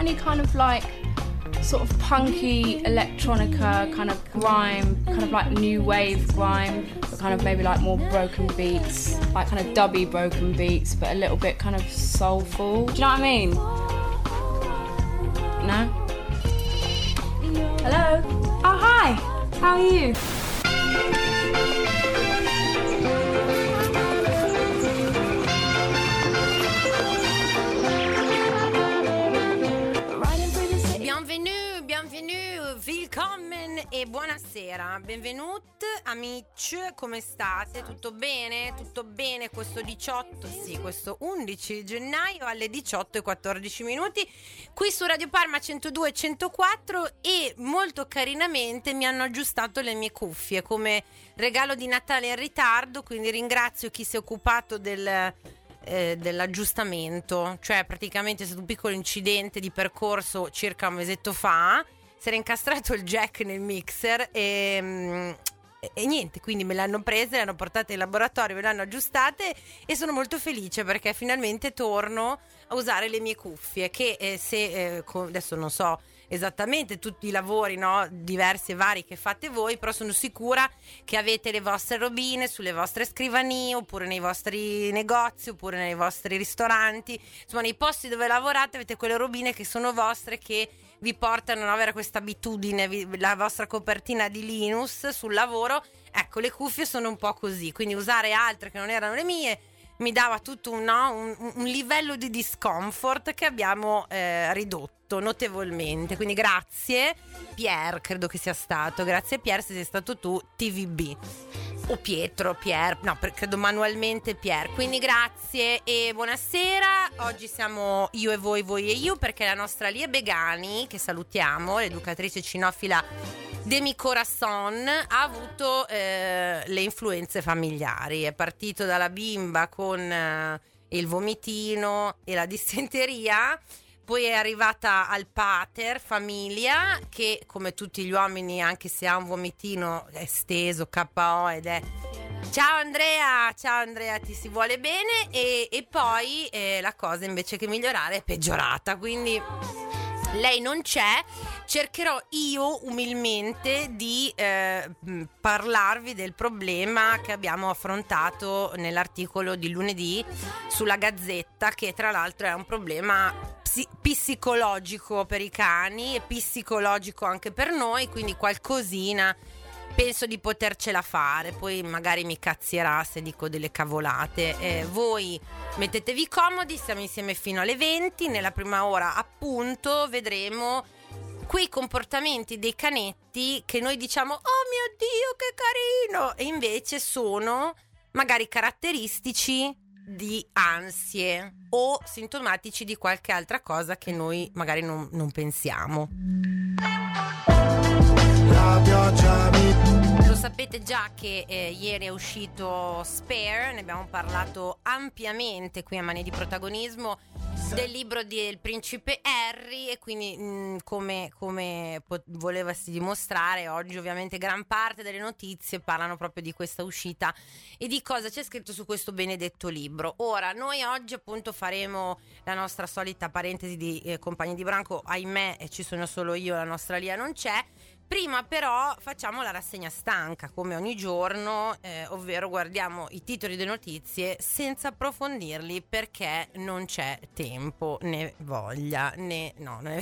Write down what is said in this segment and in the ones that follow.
any kind of like sort of punky electronica, kind of grime, kind of like new wave grime, but kind of maybe like more broken beats, like kind of dubby broken beats, but a little bit kind of soulful. Do you know what I mean? No? Hello? Oh, hi! How are you? Willkommen e buonasera, benvenuti amici, come state? Tutto bene? Tutto bene questo 18, sì, questo 11 gennaio alle 18:14 qui su Radio Parma 102.104 e molto carinamente mi hanno aggiustato le mie cuffie come regalo di Natale in ritardo, quindi ringrazio chi si è occupato dell'aggiustamento, cioè praticamente è stato un piccolo incidente di percorso circa un mesetto fa. Si era incastrato il jack nel mixer e niente, quindi me l'hanno prese, le hanno portate in laboratorio, me le hanno aggiustate e sono molto felice perché finalmente torno a usare le mie cuffie che adesso non so esattamente tutti i lavori, no, diversi e vari che fate voi, però sono sicura che avete le vostre robine sulle vostre scrivanie oppure nei vostri negozi oppure nei vostri ristoranti, insomma nei posti dove lavorate avete quelle robine che sono vostre, che vi portano ad avere questa abitudine, la vostra copertina di Linus sul lavoro. Ecco, le cuffie sono un po' così, quindi usare altre che non erano le mie mi dava tutto un livello di discomfort che abbiamo ridotto notevolmente, quindi grazie Pier, credo che sia stato, grazie Pier se sei stato tu, TVB o Pietro, Pier, no, credo manualmente Pier, quindi grazie e buonasera. Oggi siamo io e voi e io, perché la nostra Lia Begani, che salutiamo, l'educatrice cinofila Demi Corazon, ha avuto le influenze familiari, è partito dalla bimba con il vomitino e la dissenteria, poi è arrivata al pater famiglia che come tutti gli uomini, anche se ha un vomitino esteso, KO, ed è ciao Andrea, ti si vuole bene, e poi la cosa invece che migliorare è peggiorata, quindi lei non c'è. Cercherò io umilmente di parlarvi del problema che abbiamo affrontato nell'articolo di lunedì sulla Gazzetta, che tra l'altro è un problema psicologico per i cani e psicologico anche per noi, quindi qualcosina penso di potercela fare, poi magari mi cazzierà se dico delle cavolate. Voi mettetevi comodi, siamo insieme fino alle 20, nella prima ora appunto vedremo quei comportamenti dei canetti che noi diciamo oh mio Dio che carino, e invece sono magari caratteristici di ansie o sintomatici di qualche altra cosa che noi magari non pensiamo. Lo sapete già che ieri è uscito Spare, ne abbiamo parlato ampiamente qui a Mani di Protagonismo, del libro del principe Harry, e quindi come volevasi dimostrare oggi ovviamente gran parte delle notizie parlano proprio di questa uscita e di cosa c'è scritto su questo benedetto libro. Ora noi oggi appunto faremo la nostra solita parentesi di compagni di branco, ahimè ci sono solo io, la nostra Lia non c'è. Prima però facciamo la rassegna stanca come ogni giorno, ovvero guardiamo i titoli delle notizie senza approfondirli perché non c'è tempo né voglia né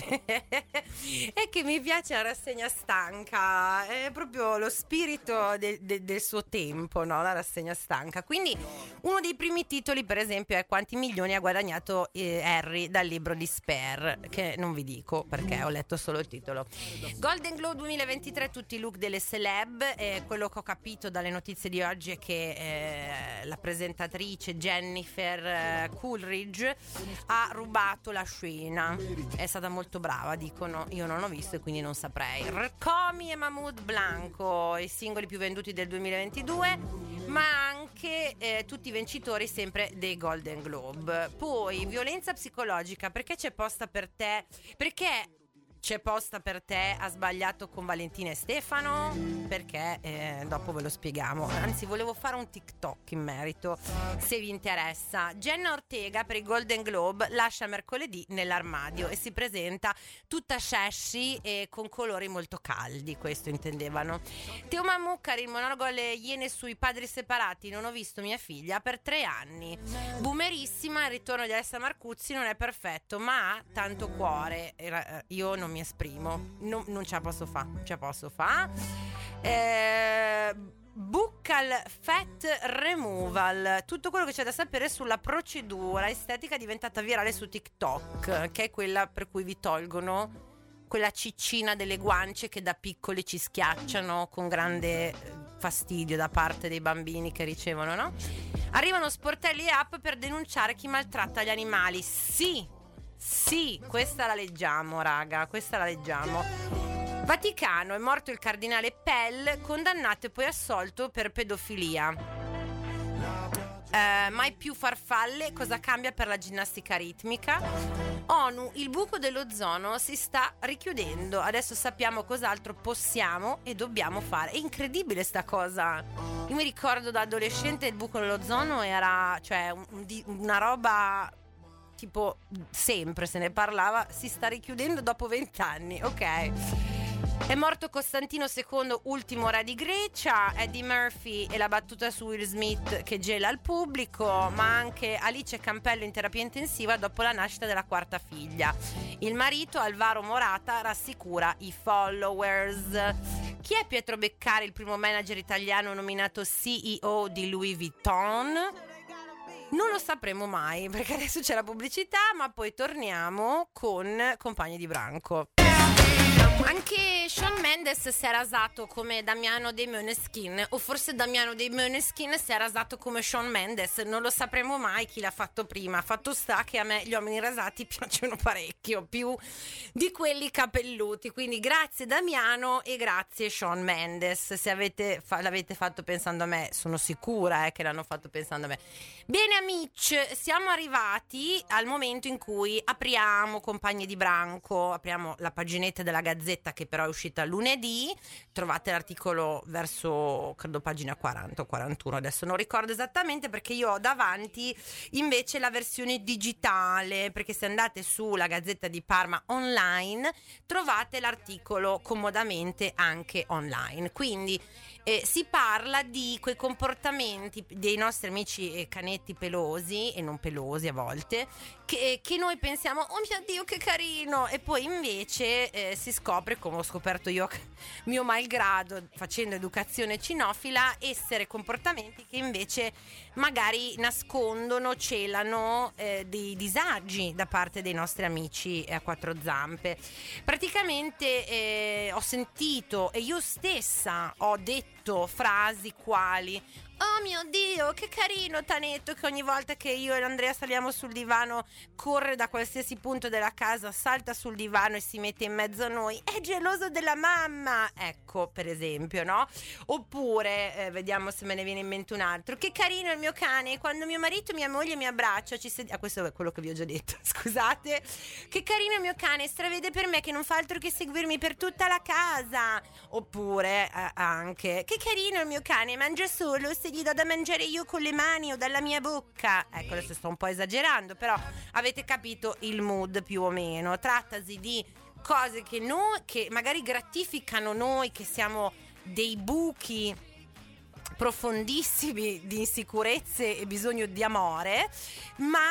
è che mi piace la rassegna stanca, è proprio lo spirito del suo tempo, no? La rassegna stanca. Quindi uno dei primi titoli per esempio è quanti milioni ha guadagnato Harry dal libro di Spare, che non vi dico perché ho letto solo il titolo. Golden Globe 2023, tutti i look delle celeb. Quello che ho capito dalle notizie di oggi è che la presentatrice Jennifer Coolidge ha rubato la scena, è stata molto brava, dicono, io non ho visto e quindi non saprei. Comi e Mahmoud Blanco, i singoli più venduti del 2022, ma anche tutti i vincitori sempre dei Golden Globe. Poi violenza psicologica, perché c'è posta per te, perché c'è posta per te, ha sbagliato con Valentina e Stefano? Perché dopo ve lo spieghiamo. Anzi, volevo fare un TikTok in merito, se vi interessa. Jenna Ortega per i Golden Globe lascia mercoledì nell'armadio e si presenta tutta sexy e con colori molto caldi, questo intendevano. Teo Mammucari, il monologo alle Iene sui padri separati, non ho visto mia figlia per 3 anni. Boomerissima, il ritorno di Alessia Marcuzzi non è perfetto, ma ha tanto cuore. Io non mi esprimo, non ce la posso fare. Buccal Fat Removal, tutto quello che c'è da sapere sulla procedura estetica diventata virale su TikTok, che è quella per cui vi tolgono quella ciccina delle guance che da piccoli ci schiacciano con grande fastidio da parte dei bambini che ricevono, no? Arrivano sportelli e app per denunciare chi maltratta gli animali. Sì, questa la leggiamo, raga, Vaticano, è morto il cardinale Pell, condannato e poi assolto per pedofilia. Mai più farfalle, cosa cambia per la ginnastica ritmica? ONU, il buco dell'ozono si sta richiudendo, adesso sappiamo cos'altro possiamo e dobbiamo fare. È incredibile sta cosa. Io mi ricordo da adolescente il buco dell'ozono era, cioè, una roba tipo sempre se ne parlava, si sta richiudendo dopo 20 anni, ok. È morto Costantino II, ultimo re di Grecia. Eddie Murphy e la battuta su Will Smith che gela il pubblico, ma anche Alice Campello in terapia intensiva dopo la nascita della 4ª figlia. Il marito Alvaro Morata rassicura i followers. Chi è Pietro Beccari, il primo manager italiano nominato CEO di Louis Vuitton? Non lo sapremo mai, perché adesso c'è la pubblicità, ma poi torniamo con Compagni di Branco. Anche Shawn Mendes si è rasato come Damiano dei Måneskin, o forse Damiano dei Måneskin si è rasato come Shawn Mendes, non lo sapremo mai chi l'ha fatto prima. Fatto sta che a me gli uomini rasati piacciono parecchio, più di quelli capelluti, quindi grazie Damiano e grazie Shawn Mendes. Se l'avete fatto pensando a me, sono sicura che l'hanno fatto pensando a me. Bene amici, siamo arrivati al momento in cui apriamo Compagni di Branco, apriamo la paginetta della Gazzetta che però è uscita lunedì. Trovate l'articolo verso, credo, pagina 40 o 41, adesso non ricordo esattamente, perché io ho davanti invece la versione digitale, perché se andate sulla Gazzetta di Parma online trovate l'articolo comodamente anche online. Quindi si parla di quei comportamenti dei nostri amici canetti pelosi e non pelosi a volte, che noi pensiamo oh mio Dio che carino, e poi invece si scopre, come ho scoperto io mio malgrado facendo educazione cinofila, essere comportamenti che invece magari nascondono, celano dei disagi da parte dei nostri amici a 4 zampe. Praticamente ho sentito e io stessa ho detto frasi quali oh mio Dio che carino Tanetto, che ogni volta che io e Andrea saliamo sul divano corre da qualsiasi punto della casa, salta sul divano e si mette in mezzo a noi, è geloso della mamma, ecco, per esempio, no? Oppure vediamo se me ne viene in mente un altro, che carino il mio cane, quando mio marito e mia moglie mi abbraccia questo è quello che vi ho già detto scusate, che carino il mio cane, stravede per me che non fa altro che seguirmi per tutta la casa. Oppure anche che carino il mio cane, mangia solo se gli do da mangiare io con le mani o dalla mia bocca. Ecco, adesso sto un po' esagerando, però avete capito il mood più o meno. Trattasi di cose che magari gratificano noi che siamo dei buchi profondissimi di insicurezze e bisogno di amore, ma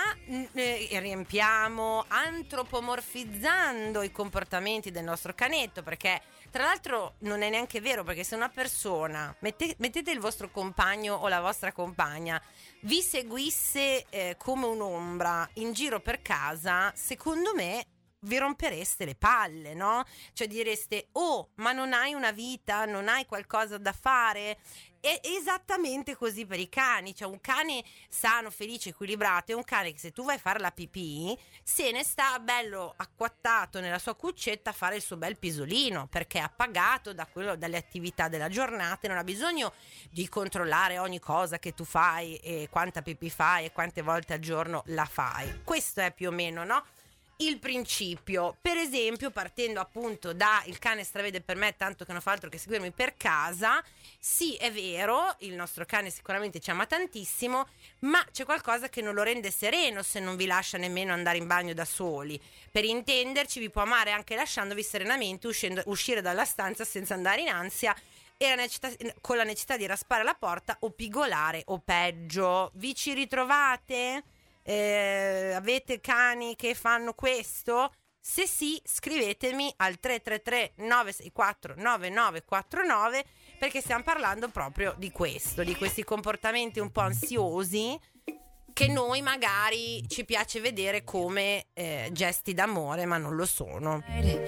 riempiamo antropomorfizzando i comportamenti del nostro canetto, perché tra l'altro non è neanche vero, perché se una persona, mettete il vostro compagno o la vostra compagna, vi seguisse come un'ombra in giro per casa, secondo me vi rompereste le palle, no? Cioè direste oh, ma non hai una vita, non hai qualcosa da fare? È esattamente così per i cani, cioè un cane sano, felice, equilibrato è un cane che se tu vai a fare la pipì se ne sta bello acquattato nella sua cuccetta a fare il suo bel pisolino, perché è appagato dalle attività della giornata e non ha bisogno di controllare ogni cosa che tu fai e quanta pipì fai e quante volte al giorno la fai. Questo è più o meno, no? il principio. Per esempio, partendo appunto da il cane stravede per me, tanto che non fa altro che seguirmi per casa. Sì, è vero, il nostro cane sicuramente ci ama tantissimo, ma c'è qualcosa che non lo rende sereno se non vi lascia nemmeno andare in bagno da soli. Per intenderci, vi può amare anche lasciandovi serenamente uscire dalla stanza senza andare in ansia e con la necessità di raspare la porta o pigolare o peggio. Vi ci ritrovate? Avete cani che fanno questo? Se sì, scrivetemi al 333 964 9949, perché stiamo parlando proprio di questo, di questi comportamenti un po' ansiosi che noi magari ci piace vedere come gesti d'amore, ma non lo sono.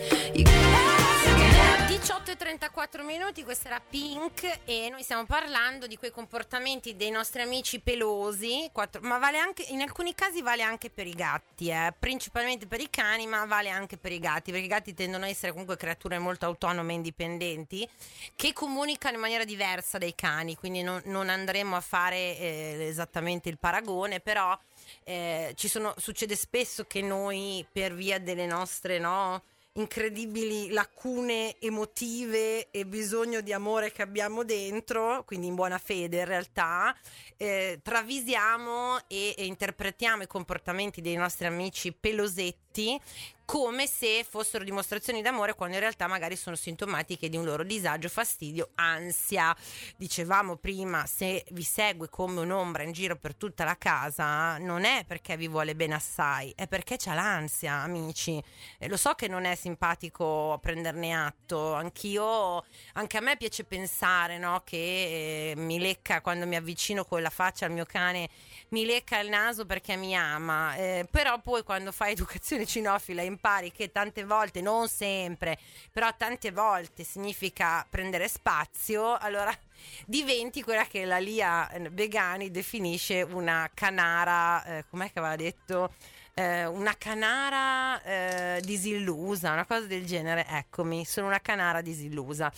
18:34 minuti, questa era Pink e noi stiamo parlando di quei comportamenti dei nostri amici pelosi, ma vale anche, in alcuni casi vale anche per i gatti, principalmente per i cani, ma vale anche per i gatti, perché i gatti tendono a essere comunque creature molto autonome e indipendenti che comunicano in maniera diversa dai cani, quindi non andremo a fare esattamente il paragone, però succede spesso che noi, per via delle nostre incredibili lacune emotive e bisogno di amore che abbiamo dentro, quindi in buona fede in realtà, travisiamo e interpretiamo i comportamenti dei nostri amici pelosetti come se fossero dimostrazioni d'amore, quando in realtà magari sono sintomatiche di un loro disagio, fastidio, ansia. Dicevamo prima, se vi segue come un'ombra in giro per tutta la casa, non è perché vi vuole bene assai, è perché c'ha l'ansia, amici. Lo so che non è simpatico prenderne atto, anche a me piace pensare, no, che mi lecca quando mi avvicino con la faccia al mio cane, mi lecca il naso perché mi ama, però poi quando fai educazione cinofila impari che tante volte, non sempre, però tante volte significa prendere spazio, allora diventi quella che la Lia Begani definisce una canara, com'è che aveva detto? Una canara disillusa, una cosa del genere. Eccomi, sono una canara disillusa.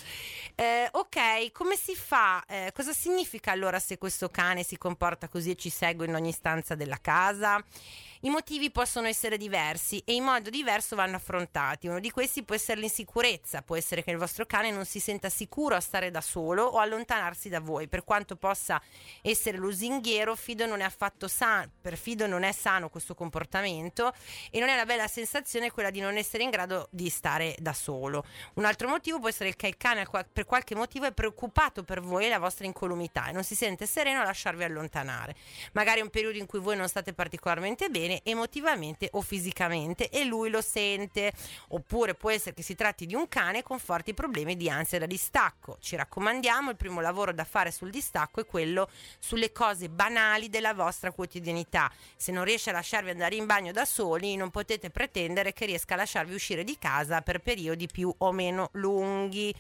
Ok, come si fa? Cosa significa allora se questo cane si comporta così e ci segue in ogni stanza della casa? I motivi possono essere diversi e in modo diverso vanno affrontati. Uno di questi può essere l'insicurezza, può essere che il vostro cane non si senta sicuro a stare da solo o allontanarsi da voi. Per quanto possa essere lusinghiero, per Fido non è sano questo comportamento e non è una bella sensazione quella di non essere in grado di stare da solo. Un altro motivo può essere che il cane per qualche motivo è preoccupato per voi e la vostra incolumità e non si sente sereno a lasciarvi allontanare. Magari è un periodo in cui voi non state particolarmente bene emotivamente o fisicamente e lui lo sente, oppure può essere che si tratti di un cane con forti problemi di ansia da distacco. Ci raccomandiamo, il primo lavoro da fare sul distacco è quello sulle cose banali della vostra quotidianità. Se non riesce a lasciarvi andare in bagno da soli, non potete pretendere che riesca a lasciarvi uscire di casa per periodi più o meno lunghi.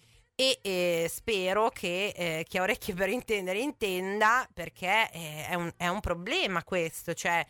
E spero che chi ha orecchie per intendere intenda, perché è un problema questo, cioè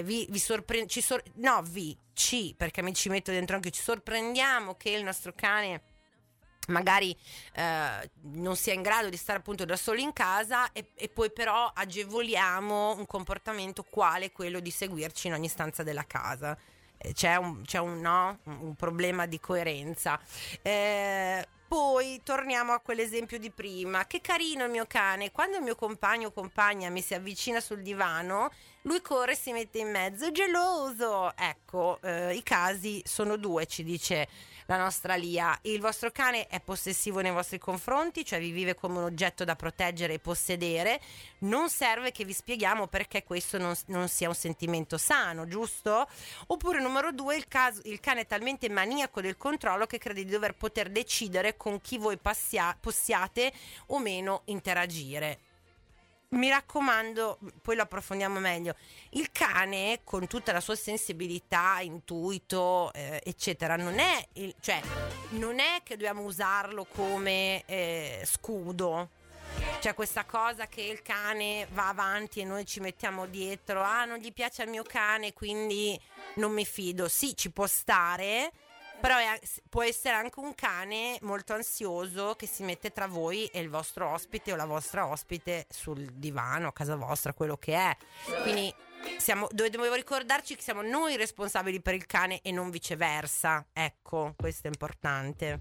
perché mi ci metto dentro anche, ci sorprendiamo che il nostro cane magari non sia in grado di stare appunto da solo in casa e poi però agevoliamo un comportamento quale quello di seguirci in ogni stanza della casa. C'è un problema di coerenza. Poi torniamo a quell'esempio di prima. Che carino il mio cane. Quando il mio compagno o compagna mi si avvicina sul divano, lui corre e si mette in mezzo, è geloso. Ecco, i casi sono due, ci dice la nostra Lia. Il vostro cane è possessivo nei vostri confronti, cioè vi vive come un oggetto da proteggere e possedere. Non serve che vi spieghiamo perché questo non sia un sentimento sano, giusto? Oppure numero due, il cane è talmente maniaco del controllo che crede di dover poter decidere con chi voi possiate o meno interagire. Mi raccomando, poi lo approfondiamo meglio. Il cane, con tutta la sua sensibilità, intuito, eccetera, non è che dobbiamo usarlo come scudo. C'è questa cosa che il cane va avanti e noi ci mettiamo dietro. Non gli piace al mio cane, quindi non mi fido. Sì, ci può stare, Però può essere anche un cane molto ansioso che si mette tra voi e il vostro ospite o la vostra ospite sul divano, a casa vostra, quello che è. Quindi dobbiamo ricordarci che siamo noi responsabili per il cane e non viceversa. Ecco, questo è importante.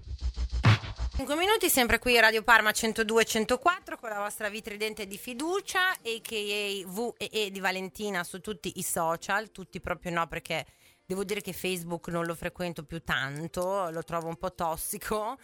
5 minuti, sempre qui Radio Parma 102-104 con la vostra vitridente di fiducia, a.k.a. V&E di Valentina su tutti i social, tutti proprio no, perché devo dire che Facebook non lo frequento più tanto, lo trovo un po' tossico,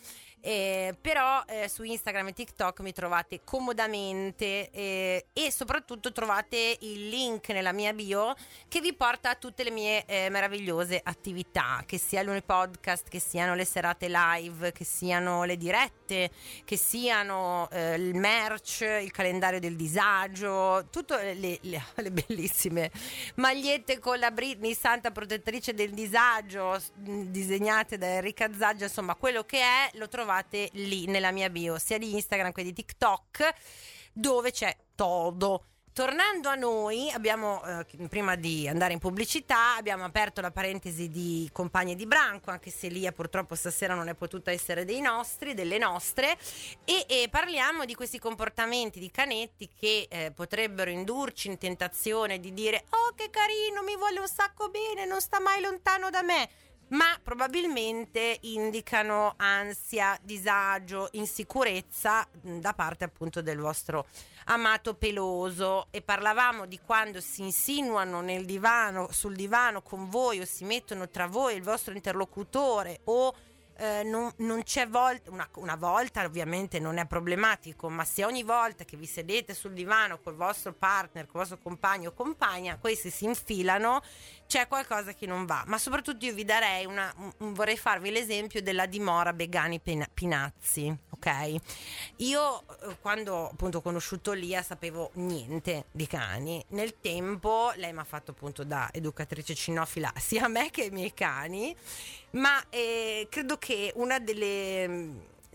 però su Instagram e TikTok mi trovate comodamente e soprattutto trovate il link nella mia bio che vi porta a tutte le mie meravigliose attività, che siano i podcast, che siano le serate live, che siano le dirette, che siano il merch, il calendario del disagio, tutte le bellissime magliette con la Britney, santa protettrice del disagio, disegnate da Enrica Zaggia, insomma quello che è lo trovate lì nella mia bio, sia di Instagram che di TikTok, dove c'è todo. Tornando a noi, abbiamo prima di andare in pubblicità abbiamo aperto la parentesi di Compagnie di Branco, anche se Lia purtroppo stasera non è potuta essere delle nostre, e parliamo di questi comportamenti di canetti che potrebbero indurci in tentazione di dire: oh che carino, mi vuole un sacco bene, non sta mai lontano da me, ma probabilmente indicano ansia, disagio, insicurezza da parte appunto del vostro amato peloso. E parlavamo di quando si insinuano sul divano con voi, o si mettono tra voi e il vostro interlocutore, o non c'è una volta ovviamente non è problematico, ma se ogni volta che vi sedete sul divano col vostro partner, col vostro compagno o compagna, questi si infilano, c'è qualcosa che non va. Ma soprattutto io vi darei vorrei farvi l'esempio della dimora Begani Pinazzi, ok? Io quando appunto ho conosciuto Lia sapevo niente di cani. Nel tempo lei mi ha fatto appunto da educatrice cinofila sia a me che ai miei cani, ma credo che una delle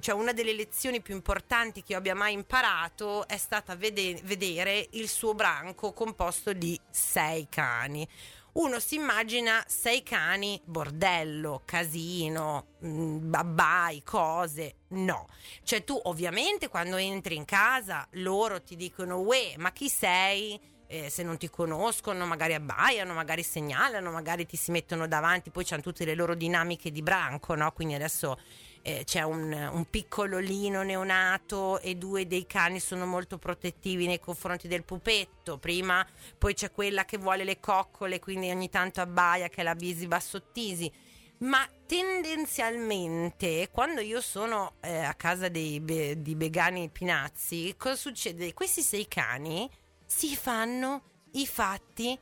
lezioni più importanti che io abbia mai imparato è stata vedere il suo branco composto di 6 cani. Uno si immagina 6 cani, bordello, casino, babbai, cose. No, cioè tu ovviamente quando entri in casa loro ti dicono: uè, ma chi sei? Se non ti conoscono magari abbaiano, magari segnalano, magari ti si mettono davanti, poi c'hanno tutte le loro dinamiche di branco, no? Quindi adesso c'è un piccololino neonato e 2 dei cani sono molto protettivi nei confronti del pupetto, poi c'è quella che vuole le coccole, quindi ogni tanto abbaia, che è la Bisi Bassottisi. Ma tendenzialmente quando io sono a casa di Begani Pinazzi, cosa succede? Questi 6 cani si fanno i fatti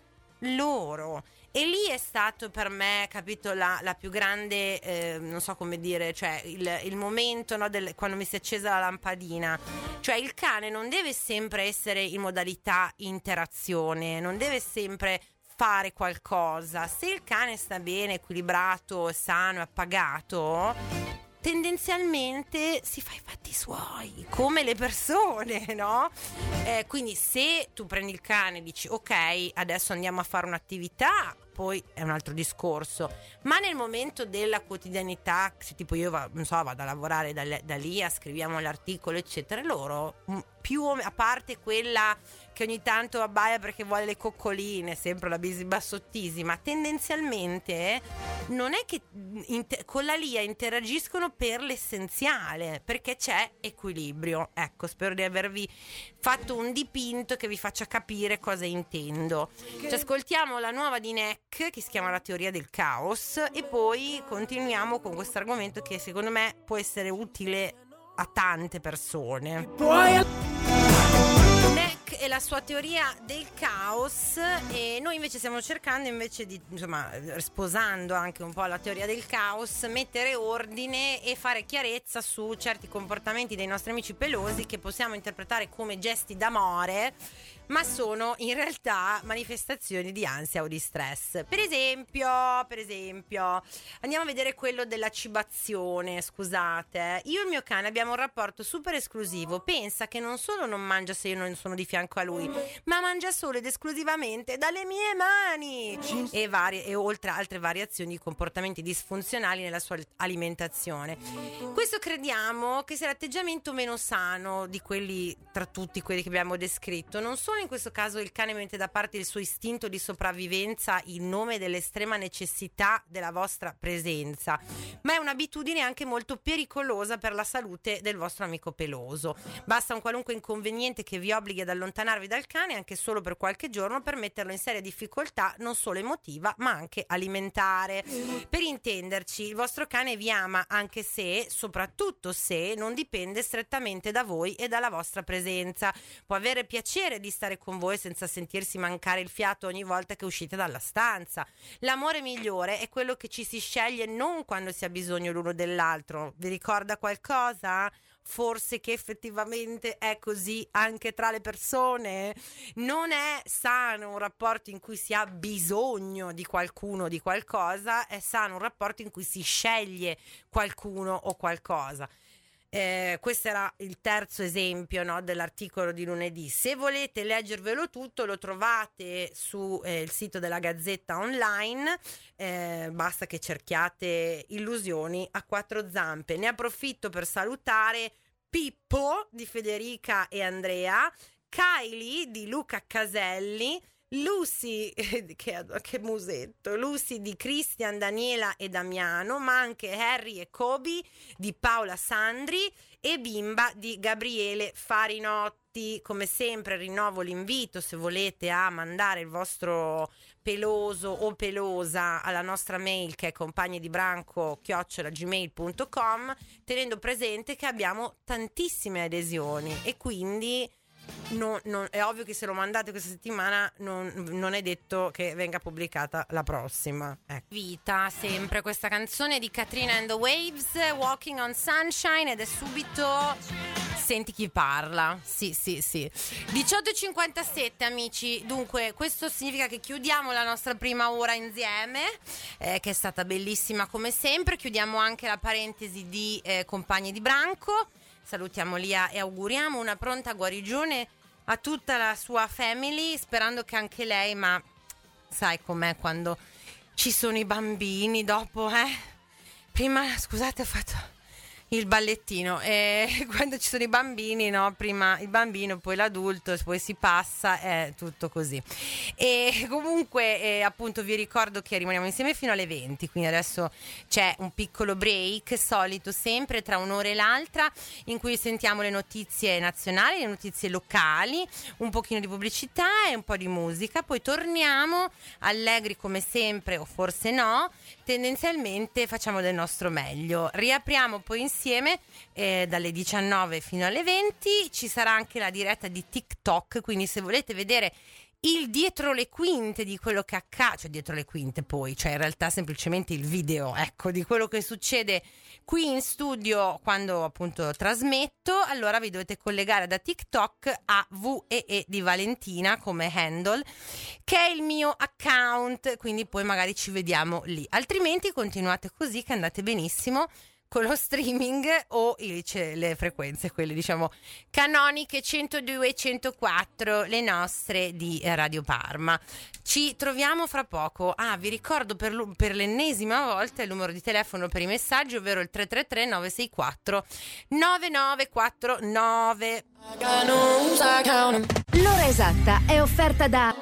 loro, e lì è stato per me, capito, la più grande non so come dire, cioè il momento, no, quando mi si è accesa la lampadina. Cioè il cane non deve sempre essere in modalità interazione, non deve sempre fare qualcosa. Se il cane sta bene, equilibrato, sano, appagato, tendenzialmente si fa i fatti suoi, come le persone, no? Quindi se tu prendi il cane e dici: ok, adesso andiamo a fare un'attività, poi è un altro discorso. Ma nel momento della quotidianità, se tipo io vado a lavorare da lì, scriviamo l'articolo eccetera, loro più a parte quella che ogni tanto abbaia perché vuole le coccoline, sempre la Bisi Bassottisi, ma tendenzialmente non è che con la Lia interagiscono per l'essenziale, perché c'è equilibrio. Ecco, spero di avervi fatto un dipinto che vi faccia capire cosa intendo. Ci ascoltiamo la nuova di Neck, che si chiama La teoria del caos, e poi continuiamo con questo argomento che secondo me può essere utile a tante persone. Neck e la sua teoria del caos, e noi invece stiamo cercando, invece di, insomma, sposando anche un po' la teoria del caos, mettere ordine e fare chiarezza su certi comportamenti dei nostri amici pelosi che possiamo interpretare come gesti d'amore, ma sono in realtà manifestazioni di ansia o di stress. Per esempio, andiamo a vedere quello della cibazione. Scusate, io e il mio cane abbiamo un rapporto super esclusivo. Pensa che non solo non mangia se io non sono di fianco a lui, ma mangia solo ed esclusivamente dalle mie mani, e oltre altre variazioni di comportamenti disfunzionali nella sua alimentazione. Questo crediamo che sia l'atteggiamento meno sano di quelli, tra tutti quelli che abbiamo descritto. Non solo in questo caso il cane mette da parte il suo istinto di sopravvivenza in nome dell'estrema necessità della vostra presenza, ma è un'abitudine anche molto pericolosa per la salute del vostro amico peloso. Basta un qualunque inconveniente che vi obblighi ad allontanarvi dal cane anche solo per qualche giorno per metterlo in seria difficoltà non solo emotiva ma anche alimentare. Per intenderci, il vostro cane vi ama anche se, soprattutto se, non dipende strettamente da voi e dalla vostra presenza. Può avere piacere di stare con voi senza sentirsi mancare il fiato ogni volta che uscite dalla stanza. L'amore migliore è quello che ci si sceglie non quando si ha bisogno l'uno dell'altro. Vi ricorda qualcosa? Forse che effettivamente è così anche tra le persone. Non è sano un rapporto in cui si ha bisogno di qualcuno o di qualcosa, è sano un rapporto in cui si sceglie qualcuno o qualcosa. Questo era il terzo esempio, no, dell'articolo di lunedì. Se volete leggervelo tutto lo trovate su il sito della Gazzetta Online, basta che cerchiate Illusioni a quattro zampe. Ne approfitto per salutare Pippo di Federica e Andrea, Kylie di Luca Caselli, Lucy, che musetto, Lucy di Cristian, Daniela e Damiano, ma anche Harry e Kobe di Paola Sandri e Bimba di Gabriele Farinotti. Come sempre rinnovo l'invito, se volete, a mandare il vostro peloso o pelosa alla nostra mail che è compagnidibranco@gmail.com, tenendo presente che abbiamo tantissime adesioni e quindi è ovvio che se lo mandate questa settimana non è detto che venga pubblicata la prossima. Vita sempre questa canzone di Katrina and the Waves, Walking on Sunshine, ed è subito senti chi parla. Sì 18:57 amici. Dunque questo significa che chiudiamo la nostra prima ora insieme, che è stata bellissima come sempre. Chiudiamo anche la parentesi di Compagni di Branco. Salutiamo Lia e auguriamo una pronta guarigione a tutta la sua family, sperando che anche lei, ma sai com'è quando ci sono i bambini dopo, Prima, scusate, ho fatto il ballettino, quando ci sono i bambini, no? Prima il bambino, poi l'adulto, poi si passa, è tutto così. E comunque appunto vi ricordo che rimaniamo insieme fino alle 20, quindi adesso c'è un piccolo break solito sempre tra un'ora e l'altra, in cui sentiamo le notizie nazionali, le notizie locali, un pochino di pubblicità e un po' di musica, poi torniamo allegri come sempre, o forse no, tendenzialmente facciamo del nostro meglio. Riapriamo poi insieme dalle 19 fino alle 20, ci sarà anche la diretta di TikTok, quindi se volete vedere il dietro le quinte di quello che accade, cioè dietro le quinte poi, cioè in realtà semplicemente il video, ecco, di quello che succede qui in studio quando appunto trasmetto, allora vi dovete collegare da TikTok a VEE di Valentina come handle, che è il mio account, quindi poi magari ci vediamo lì, altrimenti continuate così che andate benissimo con lo streaming o le frequenze, quelle diciamo canoniche 102 e 104, le nostre di Radio Parma. Ci troviamo fra poco. Vi ricordo per l'ennesima volta il numero di telefono per i messaggi, ovvero il 333 964 9949. L'ora esatta è offerta da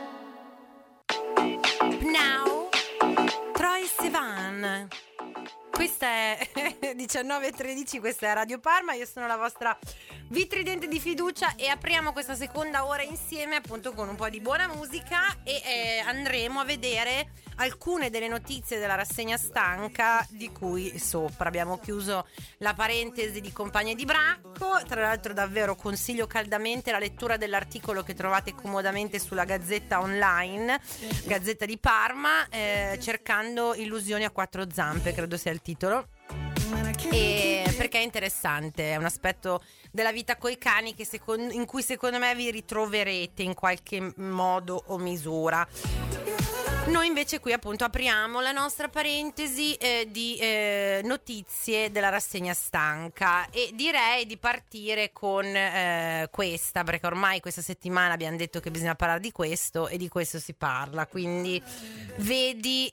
Now Troye Sivan. Questa è 19:13, questa è Radio Parma, io sono la vostra Vitridente di fiducia e apriamo questa seconda ora insieme appunto con un po' di buona musica e andremo a vedere alcune delle notizie della rassegna stanca di cui sopra. Abbiamo chiuso la parentesi di Compagnie di Branco, tra l'altro davvero consiglio caldamente la lettura dell'articolo che trovate comodamente sulla Gazzetta Online, Gazzetta di Parma, cercando Illusioni a quattro zampe, credo sia il titolo. E perché è interessante, è un aspetto della vita coi cani che in cui secondo me vi ritroverete in qualche modo o misura. Noi invece qui appunto apriamo la nostra parentesi di notizie della rassegna stanca e direi di partire con questa, perché ormai questa settimana abbiamo detto che bisogna parlare di questo e di questo si parla, quindi vedi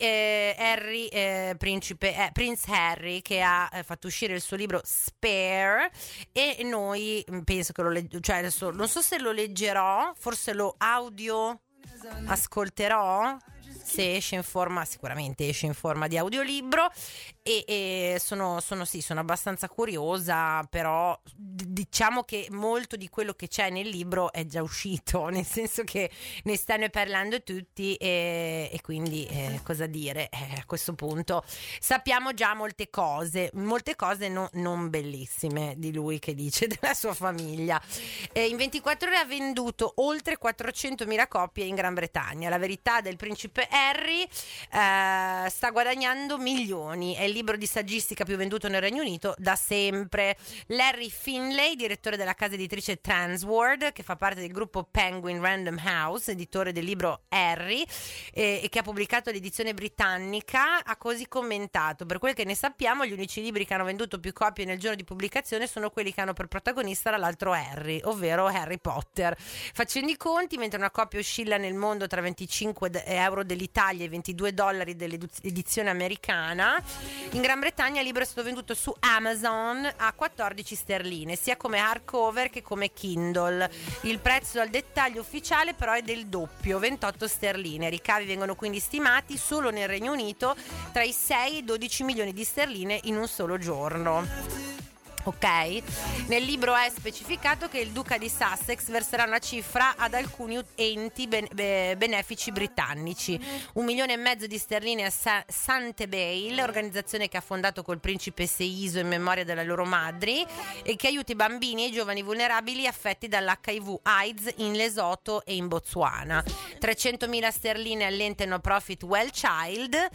Prince Harry che ha fatto uscire il suo libro Spare e noi penso che cioè adesso non so se lo leggerò, forse lo audio ascolterò. Se esce in forma, sicuramente esce in forma di audiolibro e sono abbastanza curiosa, però diciamo che molto di quello che c'è nel libro è già uscito, nel senso che ne stanno parlando tutti e quindi cosa dire, a questo punto sappiamo già molte cose non bellissime di lui, che dice della sua famiglia. In 24 ore ha venduto oltre 400.000 copie in Gran Bretagna. La verità del principe Harry sta guadagnando milioni, è il libro di saggistica più venduto nel Regno Unito da sempre. Larry Finlay, direttore della casa editrice Transworld, che fa parte del gruppo Penguin Random House, editore del libro Harry, e che ha pubblicato l'edizione britannica, ha così commentato: per quel che ne sappiamo, gli unici libri che hanno venduto più copie nel giorno di pubblicazione sono quelli che hanno per protagonista l'altro Harry, ovvero Harry Potter. Facendo i conti, mentre una copia oscilla nel mondo tra 25 euro dell'Italia e 22 dollari dell'edizione americana, in Gran Bretagna il libro è stato venduto su Amazon a 14 sterline, sia come hardcover che come Kindle. Il prezzo al dettaglio ufficiale però è del doppio, 28 sterline. I ricavi vengono quindi stimati solo nel Regno Unito tra i 6 e i 12 milioni di sterline in un solo giorno. Ok, nel libro è specificato che il duca di Sussex verserà una cifra ad alcuni enti benefici britannici, 1,5 milioni di sterline a Sante Bail, organizzazione che ha fondato col principe Seiso in memoria delle loro madri e che aiuta i bambini e i giovani vulnerabili affetti dall'HIV AIDS in Lesotho e in Botswana, 300.000 sterline all'ente no profit Well Child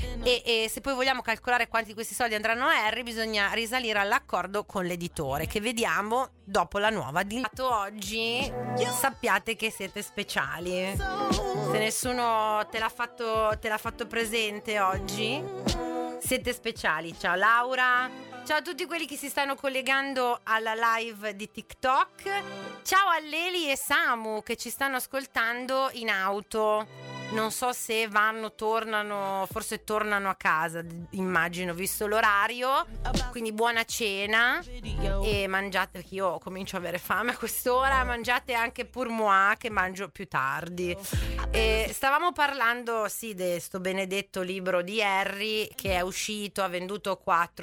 e se poi vogliamo calcolare quanti di questi soldi andranno a Harry bisogna risalire all'accordo con l'editore, che vediamo dopo la nuova di oggi. Sappiate che siete speciali. Se nessuno te l'ha fatto presente oggi, siete speciali. Ciao Laura, ciao a tutti quelli che si stanno collegando alla live di TikTok, ciao a Leli e Samu che ci stanno ascoltando in auto. Non so se tornano, forse tornano a casa, immagino, visto l'orario. Quindi buona cena e mangiate, perché io comincio a avere fame a quest'ora. Mangiate anche pour moi, che mangio più tardi. E stavamo parlando, sì, di sto benedetto libro di Harry che è uscito, ha venduto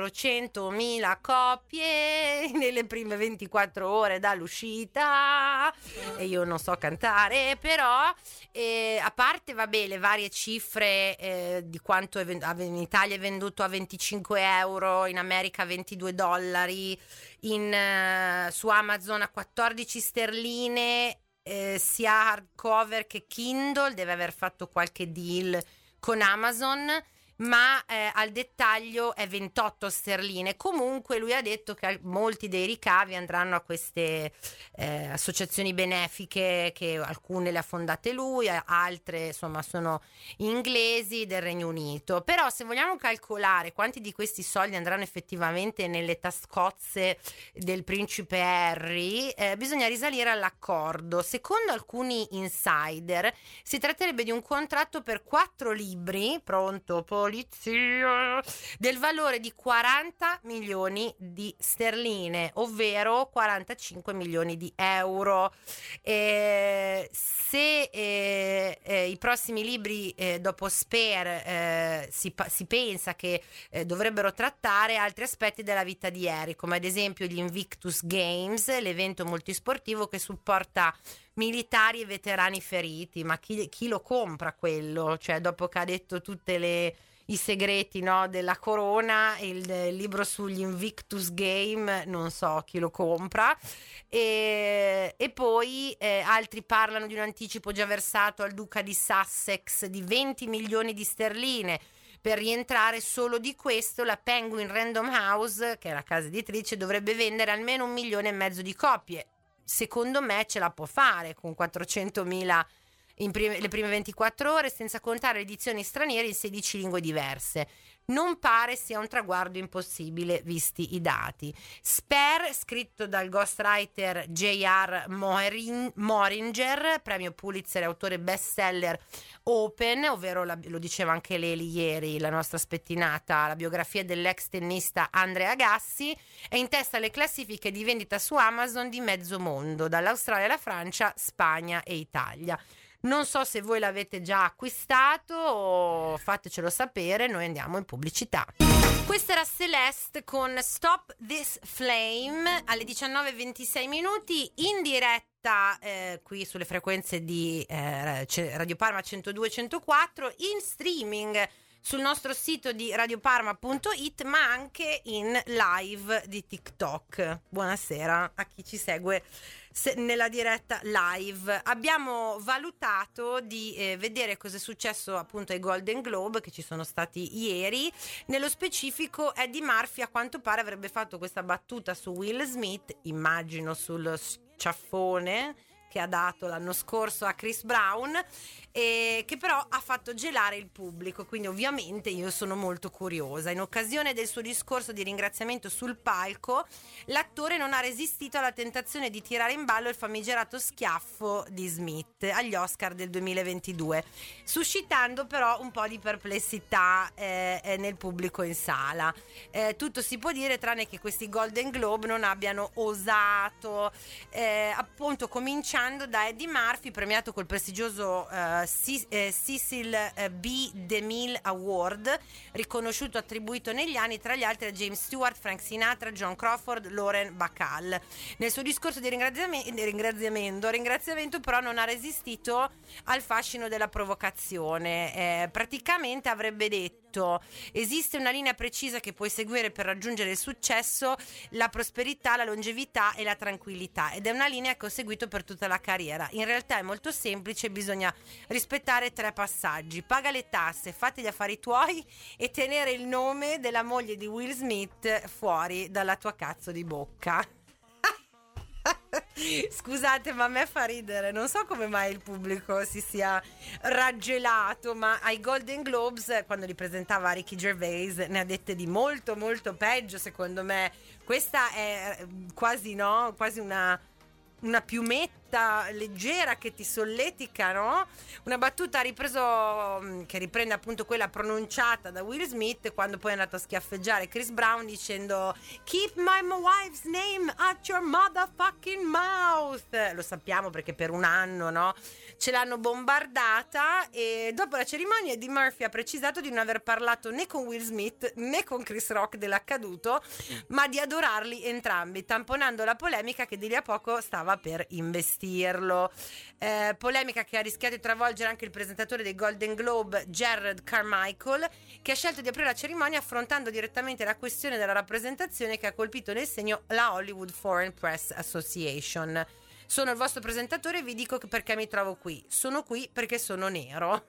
400.000 copie nelle prime 24 ore dall'uscita. E io non so cantare, però a parte vabbè le varie cifre di quanto in Italia è venduto a 25 euro, in America a 22 dollari, su Amazon a 14 sterline, sia hardcover che Kindle, deve aver fatto qualche deal con Amazon, ma al dettaglio è 28 sterline. Comunque lui ha detto che molti dei ricavi andranno a queste associazioni benefiche, che alcune le ha fondate lui, altre insomma sono inglesi del Regno Unito. Però se vogliamo calcolare quanti di questi soldi andranno effettivamente nelle tascozze del principe Harry, bisogna risalire all'accordo. Secondo alcuni insider si tratterebbe di un contratto per 4 libri, pronto polizia, del valore di 40 milioni di sterline, ovvero 45 milioni di euro. Se i prossimi libri dopo Spare si pensa che dovrebbero trattare altri aspetti della vita di Harry, come ad esempio gli Invictus Games, l'evento multisportivo che supporta militari e veterani feriti. Ma chi lo compra quello? Cioè, dopo che ha detto tutte i segreti, no, della corona, il libro sugli Invictus Game, non so chi lo compra. E poi altri parlano di un anticipo già versato al duca di Sussex di 20 milioni di sterline Per rientrare solo di questo, la Penguin Random House, che è la casa editrice, dovrebbe vendere almeno 1,5 milioni di copie. Secondo me ce la può fare con 400.000 le prime 24 ore, senza contare edizioni straniere in 16 lingue diverse. Non pare sia un traguardo impossibile visti i dati. Spare, scritto dal ghostwriter J.R. Moringer, premio Pulitzer e autore bestseller Open, ovvero lo diceva anche Leli ieri, la nostra spettinata, la biografia dell'ex tennista Andrea Agassi, è in testa alle classifiche di vendita su Amazon di mezzo mondo, dall'Australia alla Francia, Spagna e Italia. Non so se voi l'avete già acquistato o fatecelo sapere, noi andiamo in pubblicità. Questa era Celeste con Stop This Flame alle 19:26 minuti in diretta qui sulle frequenze di Radio Parma 102-104, in streaming sul nostro sito di radioparma.it, ma anche in live di TikTok. Buonasera a chi ci segue nella diretta live. Abbiamo valutato di vedere cosa è successo appunto ai Golden Globe, che ci sono stati ieri. Nello specifico Eddie Murphy a quanto pare avrebbe fatto questa battuta su Will Smith, immagino sul sciaffone che ha dato l'anno scorso a Chris Brown, che però ha fatto gelare il pubblico, quindi ovviamente io sono molto curiosa. In occasione del suo discorso di ringraziamento sul palco, l'attore non ha resistito alla tentazione di tirare in ballo il famigerato schiaffo di Smith agli Oscar del 2022, suscitando però un po' di perplessità nel pubblico in sala. Tutto si può dire tranne che questi Golden Globe non abbiano osato, appunto cominciando da Eddie Murphy, premiato col prestigioso Cecil B. DeMille Award, riconosciuto attribuito negli anni tra gli altri a James Stewart, Frank Sinatra, John Crawford, Lauren Bacall. Nel suo discorso di ringraziamento però non ha resistito al fascino della provocazione. Praticamente avrebbe detto: esiste una linea precisa che puoi seguire per raggiungere il successo, la prosperità, la longevità e la tranquillità, ed è una linea che ho seguito per tutta la carriera. In realtà è molto semplice, bisogna rispettare 3 passaggi: paga le tasse, fate gli affari tuoi e tenere il nome della moglie di Will Smith fuori dalla tua cazzo di bocca. Scusate, ma a me fa ridere, non so come mai il pubblico si sia raggelato, ma ai Golden Globes, quando li presentava Ricky Gervais, ne ha dette di molto molto peggio, secondo me. Questa è quasi una piumetta leggera che ti solletica, no? Una battuta che riprende appunto quella pronunciata da Will Smith quando poi è andato a schiaffeggiare Chris Brown dicendo "Keep my wife's name at your motherfucking mouth". Lo sappiamo perché per un anno, no? Ce l'hanno bombardata, e dopo la cerimonia Eddie Murphy ha precisato di non aver parlato né con Will Smith né con Chris Rock dell'accaduto, ma di adorarli entrambi, tamponando la polemica che di lì a poco stava per investirlo. Polemica che ha rischiato di travolgere anche il presentatore dei Golden Globe, Jared Carmichael, che ha scelto di aprire la cerimonia affrontando direttamente la questione della rappresentazione che ha colpito nel segno la Hollywood Foreign Press Association. Sono il vostro presentatore e vi dico perché mi trovo qui. Sono qui perché sono nero.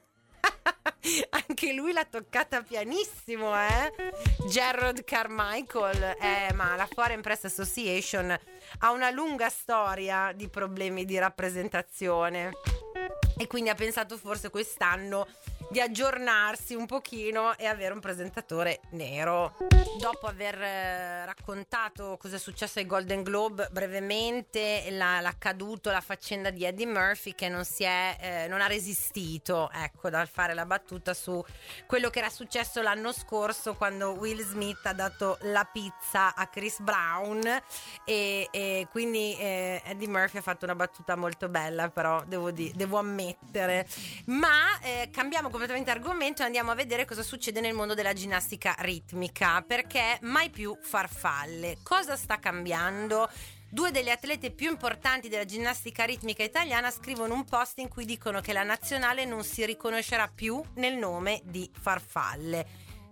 Anche lui l'ha toccata pianissimo, Jared Carmichael. Ma la Foreign Press Association ha una lunga storia di problemi di rappresentazione, e quindi ha pensato forse quest'anno di aggiornarsi un pochino e avere un presentatore nero. Dopo aver raccontato cosa è successo ai Golden Globe brevemente, l'accaduto, la faccenda di Eddie Murphy, che non ha resistito, ecco, dal fare la battuta su quello che era successo l'anno scorso quando Will Smith ha dato la pizza a Chris Brown, e quindi Eddie Murphy ha fatto una battuta molto bella, però devo ammettere. Ma cambiamo completamente argomento e andiamo a vedere cosa succede nel mondo della ginnastica ritmica, perché mai più farfalle. Cosa sta cambiando? 2 delle atlete più importanti della ginnastica ritmica italiana scrivono un post in cui dicono che la nazionale non si riconoscerà più nel nome di farfalle.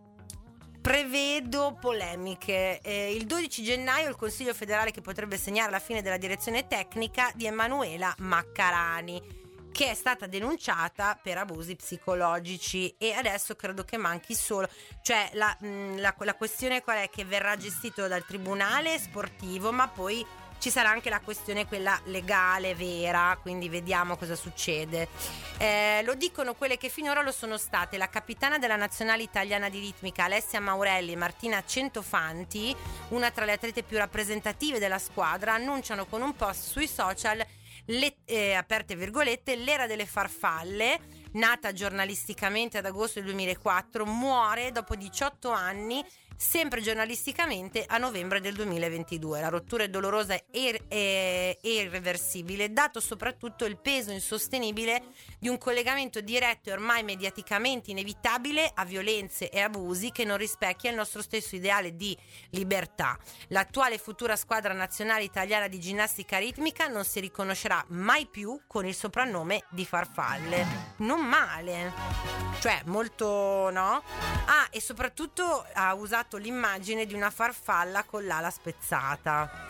Prevedo polemiche. Il 12 gennaio il Consiglio federale che potrebbe segnare la fine della direzione tecnica di Emanuela Maccarani. che è stata denunciata per abusi psicologici, e adesso credo che manchi solo, cioè la questione qual è? Che verrà gestito dal tribunale sportivo, ma poi ci sarà anche la questione quella legale vera, quindi vediamo cosa succede. Lo dicono quelle che finora lo sono state la capitana della nazionale italiana di ritmica Alessia Maurelli e Martina Centofanti, una tra le atlete più rappresentative della squadra, annunciano con un post sui social aperte virgolette, l'era delle farfalle, nata giornalisticamente ad agosto del 2004, muore dopo 18 anni, sempre giornalisticamente a novembre del 2022. La rottura è dolorosa e irreversibile, dato soprattutto il peso insostenibile di un collegamento diretto e ormai mediaticamente inevitabile a violenze e abusi che non rispecchia il nostro stesso ideale di libertà. L'attuale e futura squadra nazionale italiana di ginnastica ritmica non si riconoscerà mai più con il soprannome di farfalle. Non male, cioè molto, no? Ah, e soprattutto ha usato l'immagine di una farfalla con l'ala spezzata.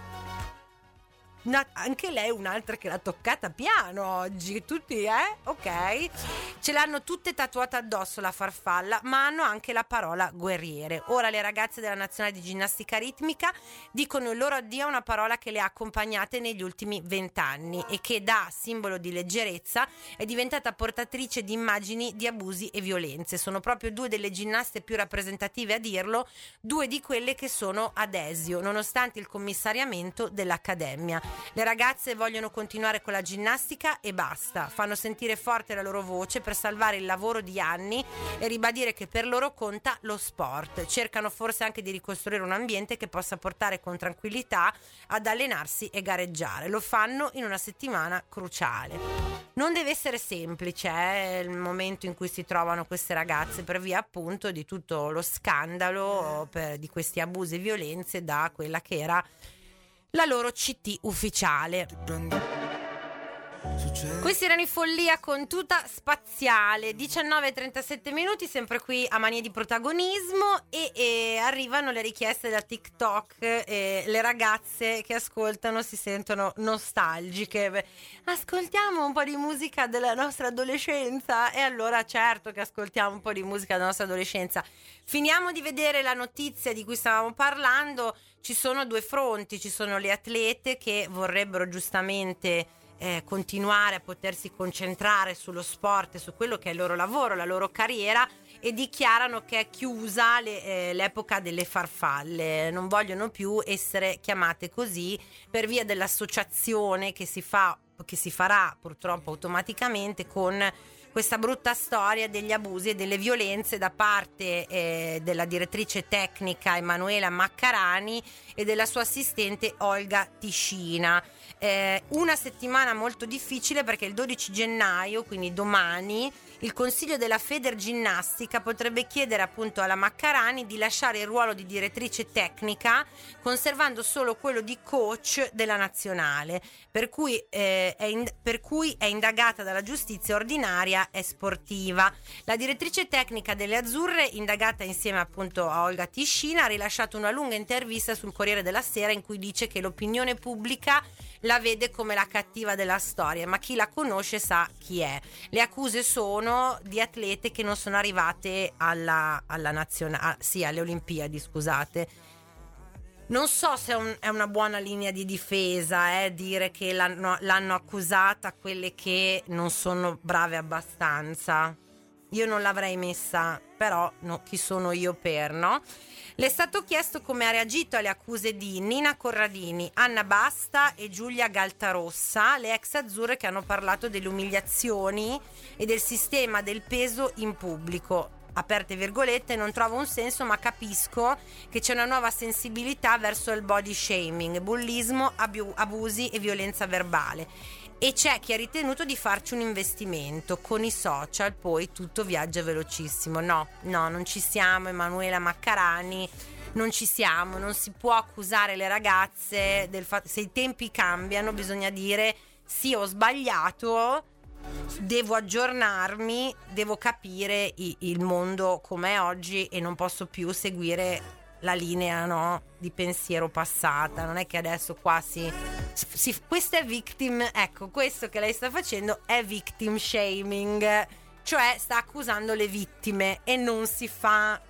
Anche lei un'altra che l'ha toccata piano oggi, tutti, ok, ce l'hanno tutte tatuate addosso la farfalla, ma hanno anche la parola guerriere. Ora le ragazze della nazionale di ginnastica ritmica dicono il loro addio a una parola che le ha accompagnate negli ultimi 20 anni e che da simbolo di leggerezza è diventata portatrice di immagini di abusi e violenze. Sono proprio due delle ginnaste più rappresentative a dirlo, due di quelle che sono ad esio nonostante il commissariamento dell'accademia. Le ragazze vogliono continuare con la ginnastica e basta, fanno sentire forte la loro voce per salvare il lavoro di anni e ribadire che per loro conta lo sport. Cercano forse anche di ricostruire un ambiente che possa portare con tranquillità ad allenarsi e gareggiare. Lo fanno in una settimana cruciale. Non deve essere semplice il momento in cui si trovano queste ragazze per via appunto di tutto lo scandalo di questi abusi e violenze da quella che era la loro CT ufficiale. Questi erano i Follia con Tuta Spaziale. 19:37 minuti, sempre qui a Manie di Protagonismo, e arrivano le richieste da TikTok, e le ragazze che ascoltano si sentono nostalgiche. Ascoltiamo un po' di musica della nostra adolescenza, e allora certo che ascoltiamo un po' di musica della nostra adolescenza. Finiamo di vedere la notizia di cui stavamo parlando. Ci sono due fronti, ci sono le atlete che vorrebbero giustamente continuare a potersi concentrare sullo sport e su quello che è il loro lavoro, la loro carriera, e dichiarano che è chiusa l'epoca delle farfalle, non vogliono più essere chiamate così per via dell'associazione che si farà purtroppo automaticamente con questa brutta storia degli abusi e delle violenze da parte della direttrice tecnica Emanuela Maccarani e della sua assistente Olga Tiscina. Una settimana molto difficile perché il 12 gennaio, quindi domani, il Consiglio della Federginnastica potrebbe chiedere appunto alla Maccarani di lasciare il ruolo di direttrice tecnica conservando solo quello di coach della nazionale, per cui è indagata dalla giustizia ordinaria e sportiva. La direttrice tecnica delle azzurre, indagata insieme appunto a Olga Tiscina, ha rilasciato una lunga intervista sul Corriere della Sera in cui dice che l'opinione pubblica la vede come la cattiva della storia, ma chi la conosce sa chi è. Le accuse sono di atlete che non sono arrivate alla nazionale, sì, alle Olimpiadi, scusate. Non so se è una buona linea di difesa dire che l'hanno accusata quelle che non sono brave abbastanza. Io non l'avrei messa, però no, chi sono io per, no? Le è stato chiesto come ha reagito alle accuse di Nina Corradini, Anna Basta e Giulia Galtarossa, le ex azzurre che hanno parlato delle umiliazioni e del sistema del peso in pubblico. Aperte virgolette, non trovo un senso, ma capisco che c'è una nuova sensibilità verso il body shaming, bullismo, abusi e violenza verbale. E c'è chi ha ritenuto di farci un investimento. Con i social poi tutto viaggia velocissimo. No, non ci siamo, Emanuela Maccarani, non ci siamo. Non si può accusare le ragazze del fatto, se i tempi cambiano bisogna dire sì, ho sbagliato, devo aggiornarmi, devo capire il mondo com'è oggi e non posso più seguire la linea, no, di pensiero passata. Non è che adesso qua questo è victim, ecco, questo che lei sta facendo è victim shaming, cioè sta accusando le vittime e non si fa.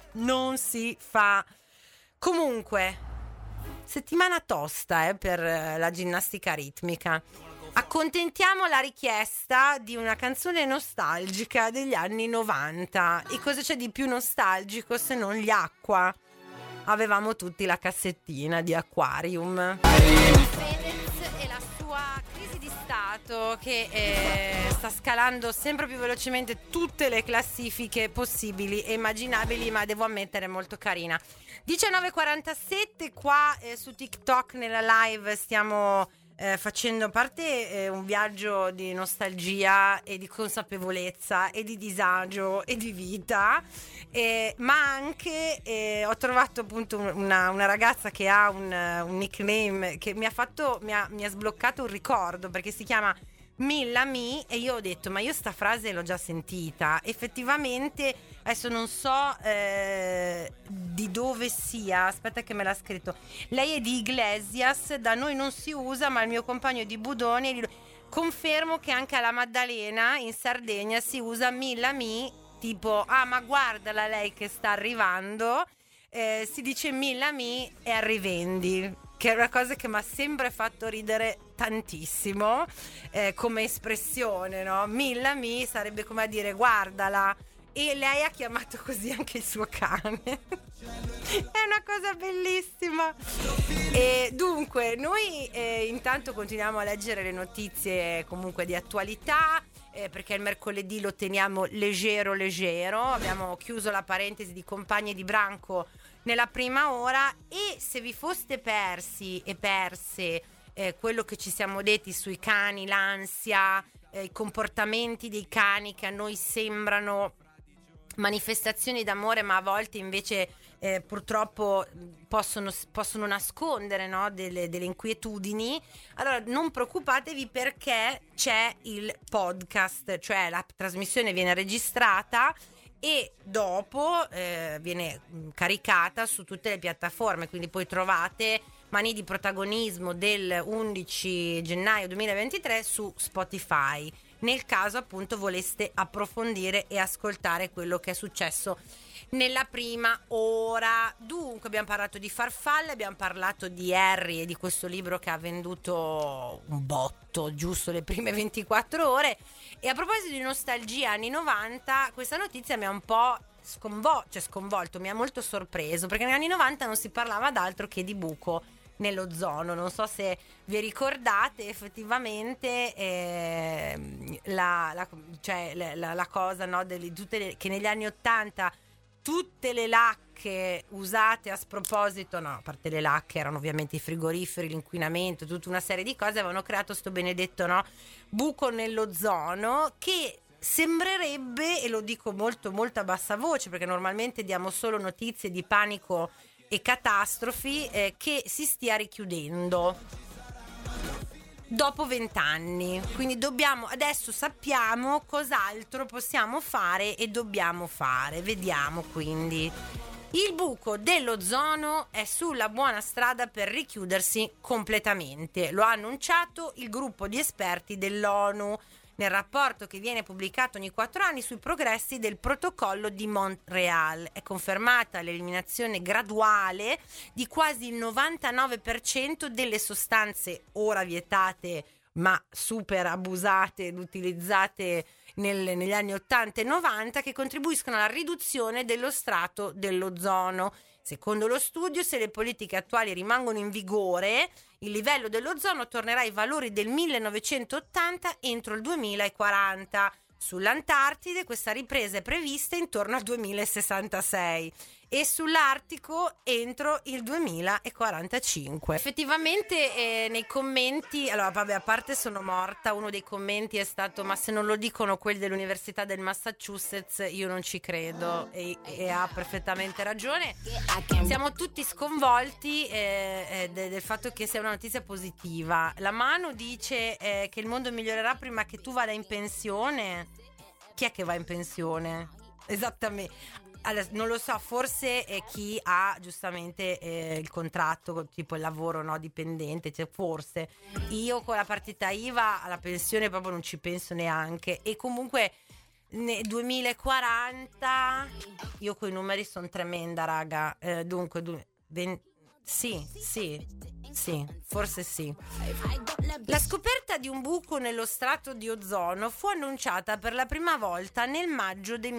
Comunque, settimana tosta per la ginnastica ritmica. Accontentiamo la richiesta di una canzone nostalgica degli anni 90. E cosa c'è di più nostalgico se non gli Aqua? Avevamo tutti la cassettina di Aquarium. Fedez e la sua crisi di stato che sta scalando sempre più velocemente tutte le classifiche possibili e immaginabili, ma devo ammettere molto carina. 19:47 qua su TikTok nella live stiamo facendo a parte un viaggio di nostalgia e di consapevolezza e di disagio e di vita, ma anche ho trovato appunto una ragazza che ha un nickname che mi ha sbloccato un ricordo, perché si chiama Milla Mi, e io ho detto ma io sta frase l'ho già sentita. Effettivamente adesso non so di dove sia, aspetta che me l'ha scritto. Lei è di Iglesias, da noi non si usa, ma il mio compagno è di Budoni. Confermo che anche alla Maddalena in Sardegna si usa Milla Mi, tipo ma guardala lei che sta arrivando, si dice Milla Mi e arrivendi, che è una cosa che mi ha sempre fatto ridere tantissimo come espressione, no? Milla Mi sarebbe come a dire guardala, e lei ha chiamato così anche il suo cane. È una cosa bellissima. E dunque noi intanto continuiamo a leggere le notizie comunque di attualità, perché il mercoledì lo teniamo leggero. Abbiamo chiuso la parentesi di compagni di branco nella prima ora, e se vi foste persi e perse quello che ci siamo detti sui cani, l'ansia, i comportamenti dei cani che a noi sembrano manifestazioni d'amore, ma a volte invece purtroppo possono nascondere, no, delle inquietudini. Allora non preoccupatevi, perché c'è il podcast, cioè la trasmissione viene registrata e dopo viene caricata su tutte le piattaforme, quindi poi trovate Mani di protagonismo del 11 gennaio 2023 su Spotify, nel caso appunto voleste approfondire e ascoltare quello che è successo nella prima ora. Dunque abbiamo parlato di farfalle, abbiamo parlato di Harry e di questo libro che ha venduto un botto, giusto le prime 24 ore. E a proposito di nostalgia anni 90, questa notizia mi ha un po' sconvolto, mi ha molto sorpreso, perché negli anni 90 non si parlava d'altro che di buco nell'ozono. Non so se vi ricordate effettivamente la cosa, no, che negli anni 80 tutte le lacche usate a sproposito, no, a parte le lacche erano ovviamente i frigoriferi, l'inquinamento, tutta una serie di cose, avevano creato sto benedetto, no, buco nell'ozono, che sembrerebbe, e lo dico molto molto a bassa voce perché normalmente diamo solo notizie di panico e catastrofi, che si stia richiudendo dopo 20 anni. Quindi adesso sappiamo cos'altro possiamo fare e dobbiamo fare. Vediamo quindi. Il buco dell'ozono è sulla buona strada per richiudersi completamente. Lo ha annunciato il gruppo di esperti dell'ONU nel rapporto che viene pubblicato ogni 4 anni sui progressi del protocollo di Montreal. È confermata l'eliminazione graduale di quasi il 99% delle sostanze ora vietate ma super abusate ed utilizzate negli anni 80 e 90, che contribuiscono alla riduzione dello strato dell'ozono. Secondo lo studio, se le politiche attuali rimangono in vigore, il livello dell'ozono tornerà ai valori del 1980 entro il 2040. Sull'Antartide questa ripresa è prevista intorno al 2066 e sull'Artico entro il 2045. Effettivamente nei commenti, allora vabbè, a parte sono morta, uno dei commenti è stato: ma se non lo dicono quelli dell'Università del Massachusetts io non ci credo, e ha perfettamente ragione. Siamo tutti sconvolti del fatto che sia una notizia positiva. La Manu dice che il mondo migliorerà prima che tu vada in pensione. Chi è che va in pensione? Esattamente. non lo so, forse chi ha giustamente il contratto, tipo il lavoro, no, dipendente, cioè forse. Io con la partita IVA alla pensione proprio non ci penso neanche. E comunque nel 2040 io coi numeri sono tremenda, raga. Dunque sì, forse sì. La scoperta di un buco nello strato di ozono fu annunciata per la prima volta nel maggio del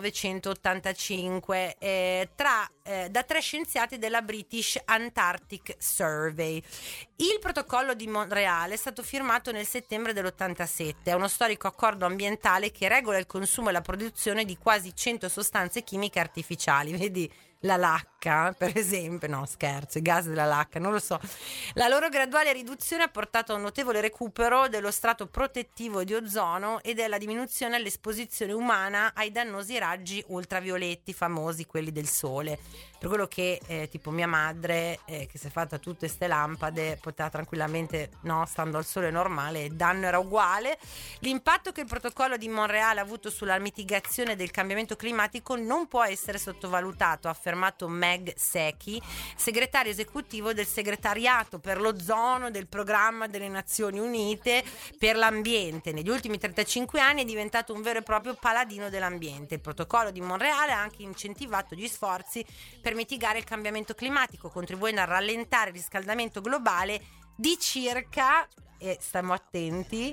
1985 da 3 scienziati della British Antarctic Survey. Il protocollo di Montreal è stato firmato nel settembre dell'87. È uno storico accordo ambientale che regola il consumo e la produzione di quasi 100 sostanze chimiche artificiali. Vedi? La lacca, per esempio, no scherzo, i gas della lacca, non lo so. La loro graduale riduzione ha portato a un notevole recupero dello strato protettivo di ozono e della diminuzione all'esposizione umana ai dannosi raggi ultravioletti, famosi quelli del sole. Per quello che tipo mia madre, che si è fatta tutte ste lampade, poteva tranquillamente, no, stando al sole normale, il danno era uguale. L'impatto che il protocollo di Montreal ha avuto sulla mitigazione del cambiamento climatico non può essere sottovalutato, ha affermato Meg Secchi, segretario esecutivo del segretariato per l'ozono del programma delle Nazioni Unite per l'ambiente. Negli ultimi 35 anni è diventato un vero e proprio paladino dell'ambiente. Il protocollo di Montreal ha anche incentivato gli sforzi per mitigare il cambiamento climatico, contribuendo a rallentare il riscaldamento globale di circa, e stiamo attenti,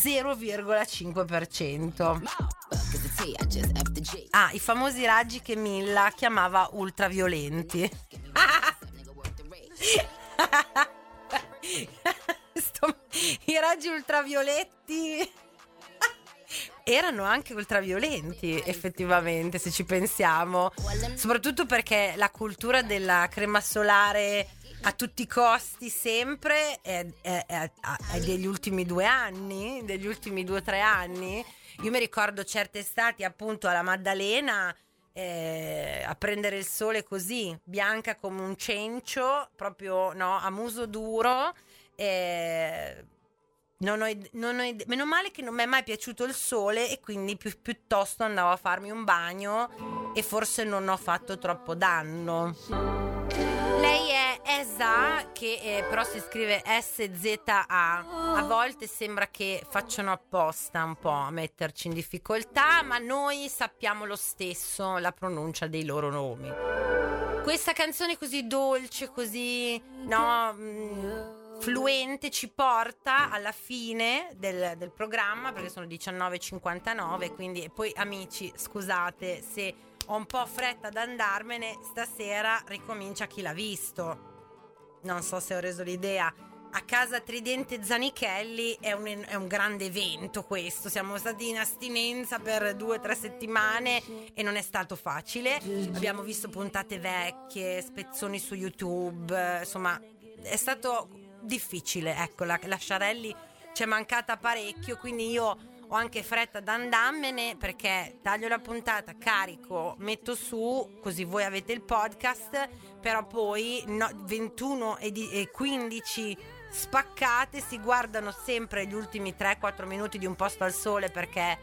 0,5%. I famosi raggi che Milla chiamava ultraviolenti. I raggi ultravioletti erano anche ultraviolenti, effettivamente, se ci pensiamo, soprattutto perché la cultura della crema solare a tutti i costi sempre è degli ultimi 2 anni, degli ultimi 2 o 3 anni. Io mi ricordo certe estati appunto alla Maddalena a prendere il sole così, bianca come un cencio, proprio, no, a muso duro. Meno male che non mi è mai piaciuto il sole e quindi piuttosto andavo a farmi un bagno e forse non ho fatto troppo danno. Lei è Esa, che però si scrive SZA. A volte sembra che facciano apposta un po' a metterci in difficoltà, ma noi sappiamo lo stesso la pronuncia dei loro nomi. Questa canzone così dolce, così, no, fluente, ci porta alla fine del programma, perché sono 19:59, quindi. E poi, amici, scusate se ho un po' fretta ad andarmene, stasera ricomincia Chi l'ha visto. Non so se ho reso l'idea. A casa Tridente Zanichelli è un grande evento questo. Siamo stati in astinenza per 2 o 3 settimane e non è stato facile. Abbiamo visto puntate vecchie, spezzoni su YouTube, insomma è stato difficile, ecco, la Sciarelli ci è mancata parecchio, quindi io ho anche fretta ad andarmene, perché taglio la puntata, carico, metto su, così voi avete il podcast, però poi 21 e 15 spaccate si guardano sempre gli ultimi 3-4 minuti di Un posto al sole, perché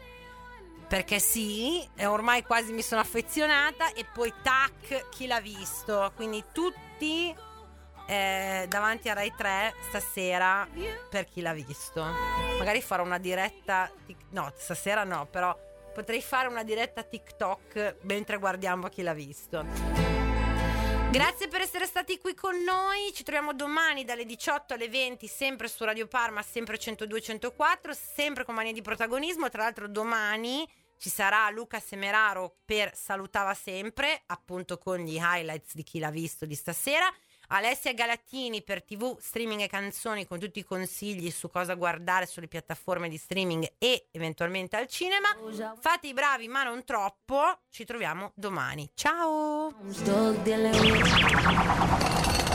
sì, e ormai quasi mi sono affezionata, e poi tac, Chi l'ha visto, quindi tutti davanti a Rai 3 stasera per Chi l'ha visto. Magari farò una diretta, no, stasera no, però potrei fare una diretta TikTok mentre guardiamo Chi l'ha visto. Grazie per essere stati qui con noi, ci troviamo domani dalle 18 alle 20 sempre su Radio Parma, sempre 102-104, sempre con Mania di Protagonismo. Tra l'altro domani ci sarà Luca Semeraro per Salutava Sempre, appunto con gli highlights di Chi l'ha visto di stasera. Alessia Galattini per TV, streaming e canzoni, con tutti i consigli su cosa guardare sulle piattaforme di streaming e eventualmente al cinema. Fate i bravi ma non troppo, ci troviamo domani. Ciao!